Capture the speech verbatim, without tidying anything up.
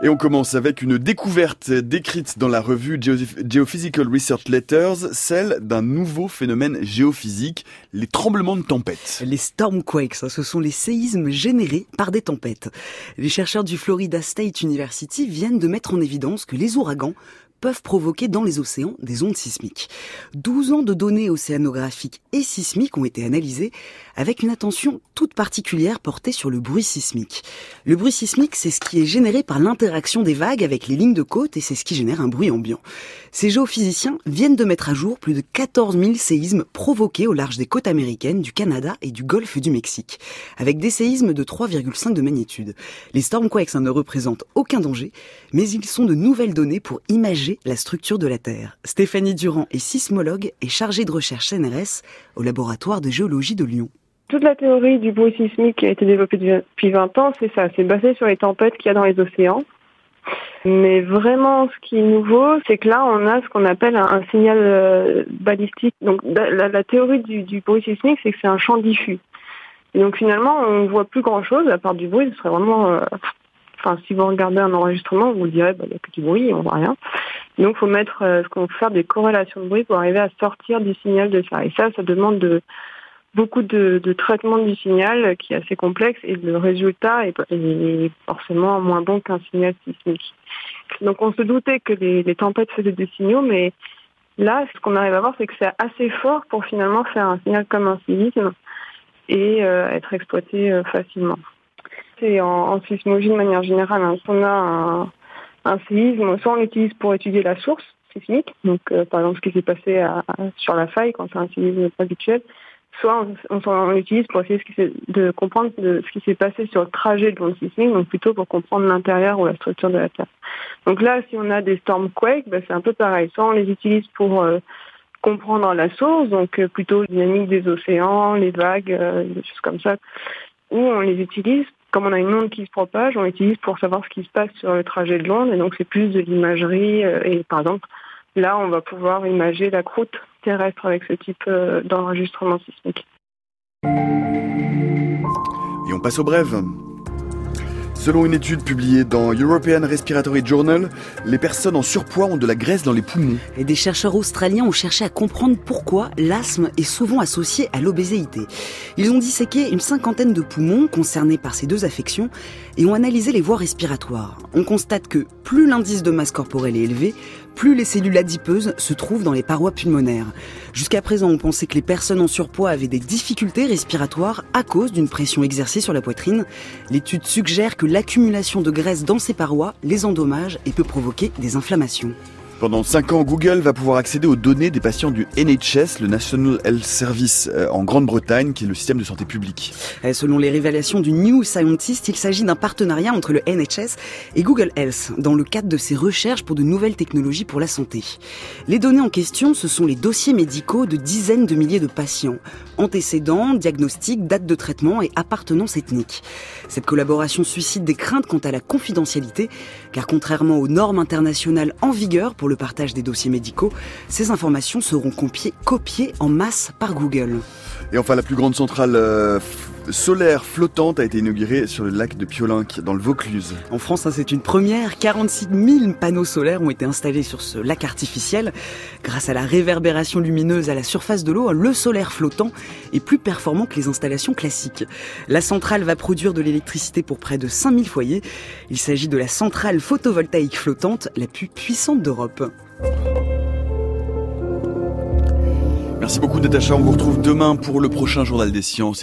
Et on commence avec une découverte décrite dans la revue Geophysical Research Letters, celle d'un nouveau phénomène géophysique, les tremblements de tempête. Les stormquakes, ce sont les séismes générés par des tempêtes. Les chercheurs du Florida State University viennent de mettre en évidence que les ouragans peuvent provoquer dans les océans des ondes sismiques. douze ans de données océanographiques et sismiques ont été analysées avec une attention toute particulière portée sur le bruit sismique. Le bruit sismique, c'est ce qui est généré par l'interaction des vagues avec les lignes de côte et c'est ce qui génère un bruit ambiant. Ces géophysiciens viennent de mettre à jour plus de quatorze mille séismes provoqués au large des côtes américaines, du Canada et du golfe du Mexique, avec des séismes de trois virgule cinq de magnitude. Les stormquakes ne représentent aucun danger, mais ils sont de nouvelles données pour imager la structure de la Terre. Stéphanie Durand est sismologue et chargée de recherche C N R S au laboratoire de géologie de Lyon. Toute la théorie du bruit sismique qui a été développée depuis vingt ans, c'est ça, c'est basé sur les tempêtes qu'il y a dans les océans. Mais vraiment, ce qui est nouveau, c'est que là, on a ce qu'on appelle un, un signal euh, balistique. Donc, la, la théorie du, du bruit sismique, c'est que c'est un champ diffus. Et donc, finalement, on voit plus grand-chose, à part du bruit. Ce serait vraiment... Euh, enfin, si vous regardez un enregistrement, vous direz, bah, il n'y a que du bruit, on voit rien. Donc, il faut mettre, euh, ce qu'on peut faire des corrélations de bruit pour arriver à sortir du signal de ça. Et ça, ça demande de... beaucoup de, de traitement du signal qui est assez complexe et le résultat est, est forcément moins bon qu'un signal sismique. Donc on se doutait que les, les tempêtes faisaient des signaux, mais là, ce qu'on arrive à voir, c'est que c'est assez fort pour finalement faire un signal comme un séisme et euh, être exploité euh, facilement. C'est en, en sismologie de manière générale, hein, si on a un, un séisme, soit on l'utilise pour étudier la source sismique, donc euh, par exemple ce qui s'est passé à, à, sur la faille quand c'est un séisme habituel, soit on, on, on l'utilise pour essayer ce qui s'est, de comprendre de, ce qui s'est passé sur le trajet de l'onde sismique, donc plutôt pour comprendre l'intérieur ou la structure de la Terre. Donc là, si on a des stormquakes, ben c'est un peu pareil. Soit on les utilise pour euh, comprendre la source, donc euh, plutôt la dynamique des océans, les vagues, euh, des choses comme ça, ou on les utilise, comme on a une onde qui se propage, on l'utilise pour savoir ce qui se passe sur le trajet de l'onde, et donc c'est plus de l'imagerie, euh, et par exemple, là, on va pouvoir imager la croûte terrestre avec ce type euh, d'enregistrement sismique. Et on passe aux brèves. Selon une étude publiée dans European Respiratory Journal, les personnes en surpoids ont de la graisse dans les poumons. Et des chercheurs australiens ont cherché à comprendre pourquoi l'asthme est souvent associé à l'obésité. Ils ont disséqué une cinquantaine de poumons concernés par ces deux affections et ont analysé les voies respiratoires. On constate que plus l'indice de masse corporelle est élevé, plus les cellules adipeuses se trouvent dans les parois pulmonaires. Jusqu'à présent, on pensait que les personnes en surpoids avaient des difficultés respiratoires à cause d'une pression exercée sur la poitrine. L'étude suggère que l'accumulation de graisse dans ces parois les endommage et peut provoquer des inflammations. Pendant cinq ans, Google va pouvoir accéder aux données des patients du N H S, le National Health Service en Grande-Bretagne, qui est le système de santé publique. Selon les révélations du New Scientist, il s'agit d'un partenariat entre le N H S et Google Health, dans le cadre de ses recherches pour de nouvelles technologies pour la santé. Les données en question, ce sont les dossiers médicaux de dizaines de milliers de patients, antécédents, diagnostics, dates de traitement et appartenance ethnique. Cette collaboration suscite des craintes quant à la confidentialité, car contrairement aux normes internationales en vigueur pour le partage des dossiers médicaux, ces informations seront copiées, copiées en masse par Google. Et enfin, la plus grande centrale euh, f- solaire flottante a été inaugurée sur le lac de Piolenc, dans le Vaucluse. En France, hein, c'est une première. quarante-six mille panneaux solaires ont été installés sur ce lac artificiel. Grâce à la réverbération lumineuse à la surface de l'eau, le solaire flottant est plus performant que les installations classiques. La centrale va produire de l'électricité pour près de cinq mille foyers. Il s'agit de la centrale photovoltaïque flottante la plus puissante d'Europe. Merci beaucoup Natacha, on vous retrouve demain pour le prochain Journal des Sciences.